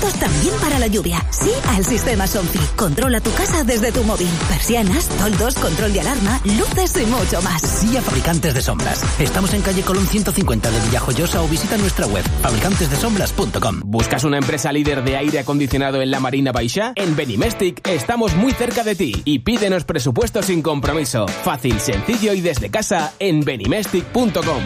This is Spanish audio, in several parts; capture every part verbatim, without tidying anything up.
productos también para la lluvia. Sí al sistema Somfy. Controla tu casa desde tu móvil. Persianas, toldos, control de alarma, luces y mucho más. Sí a Fabricantes de Sombras. Estamos en calle Colón ciento cincuenta de Villajoyosa o visita nuestra web fabricantes de sombras punto com. ¿Buscas una empresa líder de aire acondicionado en la Marina Baixá? En Benimestic estamos muy cerca de ti y pídenos presupuesto sin compromiso. Fácil, sencillo y desde casa en benimestic punto com.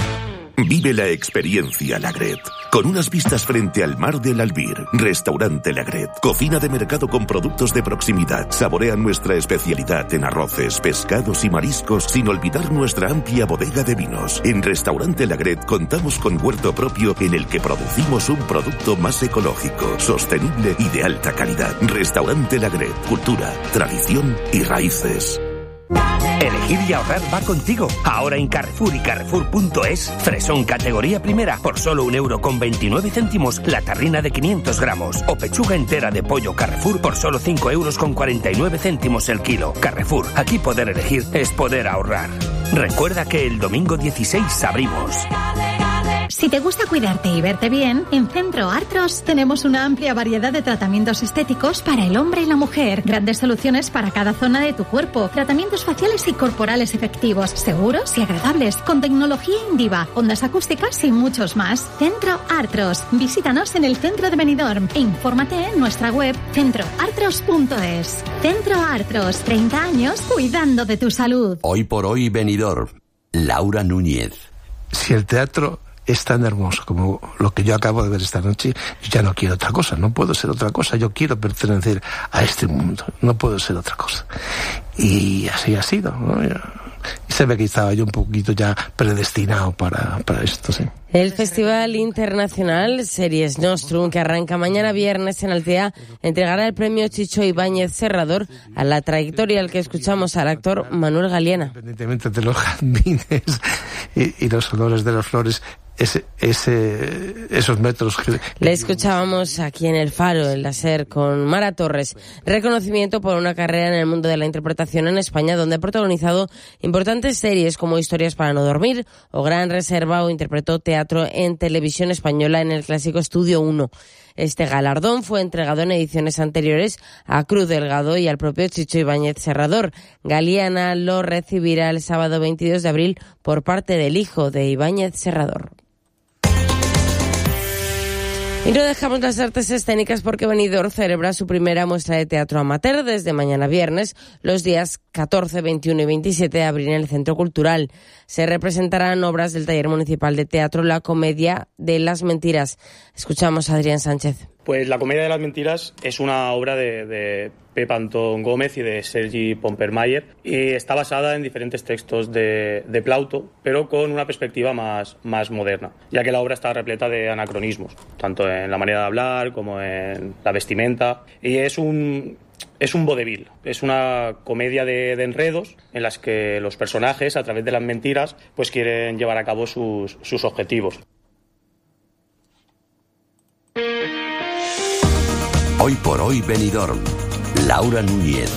Vive la experiencia Lagret. Con unas vistas frente al mar del Albir. Restaurante Lagret. Cocina de mercado con productos de proximidad. Saborea nuestra especialidad en arroces, pescados y mariscos sin olvidar nuestra amplia bodega de vinos. En Restaurante Lagret contamos con huerto propio en el que producimos un producto más ecológico, sostenible y de alta calidad. Restaurante Lagret. Cultura, tradición y raíces. Elegir y ahorrar va contigo. Ahora en Carrefour y Carrefour punto es, fresón categoría primera por solo un euro con veintinueve céntimos la tarrina de quinientos gramos. O pechuga entera de pollo Carrefour por solo cinco euros con cuarenta y nueve céntimos el kilo. Carrefour, aquí poder elegir es poder ahorrar. Recuerda que el domingo dieciséis abrimos. Si te gusta cuidarte y verte bien, en Centro Artros tenemos una amplia variedad de tratamientos estéticos para el hombre y la mujer. Grandes soluciones para cada zona de tu cuerpo. Tratamientos faciales y corporales efectivos, seguros y agradables, con tecnología Indiva, ondas acústicas y muchos más. Centro Artros. Visítanos en el centro de Benidorm e infórmate en nuestra web centro artros punto es. Centro Artros, treinta años cuidando de tu salud. Hoy por hoy Benidorm. Laura Núñez. Si el teatro es tan hermoso como lo que yo acabo de ver esta noche, yo ya no quiero otra cosa, no puedo ser otra cosa, yo quiero pertenecer a este mundo, no puedo ser otra cosa. Y así ha sido, ¿no? Y se ve que estaba yo un poquito ya predestinado para, para esto, sí. El Festival Internacional Series Nostrum, que arranca mañana viernes en Altea, entregará el premio Chicho Ibáñez Serrador a la trayectoria al que escuchamos al actor Manuel Galiana. Independientemente de los jazmines y, y los olores de las flores, ese, ese, esos metros que... Le escuchábamos aquí en El Faro, en la SER, con Mara Torres. Reconocimiento por una carrera en el mundo de la interpretación en España, donde ha protagonizado importantes series como Historias para no dormir o Gran Reserva, o interpretó teatro en Televisión Española en el clásico Estudio uno. Este galardón fue entregado en ediciones anteriores a Cruz Delgado y al propio Chicho Ibáñez Serrador. Galiana lo recibirá el sábado veintidós de abril por parte del hijo de Ibáñez Serrador. Y no dejamos las artes escénicas porque Benidorm celebra su primera muestra de teatro amateur desde mañana viernes, los días catorce, veintiuno y veintisiete de abril en el Centro Cultural. Se representarán obras del Taller Municipal de Teatro La Comedia de las Mentiras. Escuchamos a Adrián Sánchez. Pues La Comedia de las Mentiras es una obra de, de Pep Antón Gómez y de Sergi Pompermayer y está basada en diferentes textos de, de Plauto, pero con una perspectiva más, más moderna, ya que la obra está repleta de anacronismos, tanto en la manera de hablar como en la vestimenta, y es un... Es un vodevil, es una comedia de, de enredos en las que los personajes, a través de las mentiras, pues quieren llevar a cabo sus, sus objetivos. Hoy por hoy Benidorm. Laura Núñez.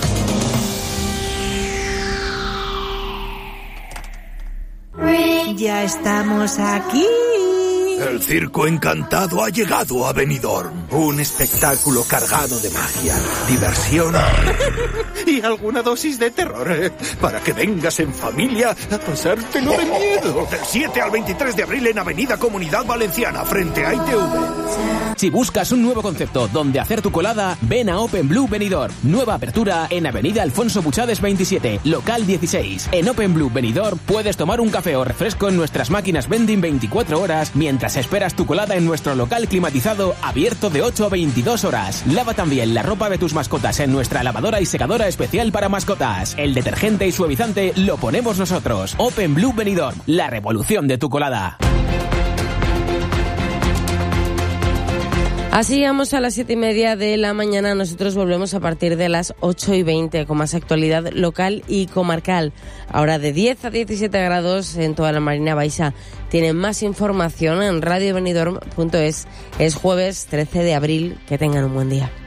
Ya estamos aquí. El Circo Encantado ha llegado a Benidorm. Un espectáculo cargado de magia, diversión y alguna dosis de terror. Para que vengas en familia a pasártelo de miedo. Del siete al veintitrés de abril en Avenida Comunidad Valenciana, frente a I T V. Si buscas un nuevo concepto donde hacer tu colada, ven a Open Blue Benidorm. Nueva apertura en Avenida Alfonso Buchades veintisiete, local dieciséis. En Open Blue Benidorm puedes tomar un café o refresco en nuestras máquinas vending veinticuatro horas mientras esperas tu colada en nuestro local climatizado abierto de ocho a veintidós horas. Lava también la ropa de tus mascotas en nuestra lavadora y secadora especial para mascotas. El detergente y suavizante lo ponemos nosotros. Open Blue Benidorm, la revolución de tu colada. Así llegamos a las siete y media de la mañana. Nosotros volvemos a partir de las ocho y veinte con más actualidad local y comarcal. Ahora de diez a diecisiete grados en toda la Marina Baixa. Tienen más información en radio benidorm punto es. Es jueves trece de abril. Que tengan un buen día.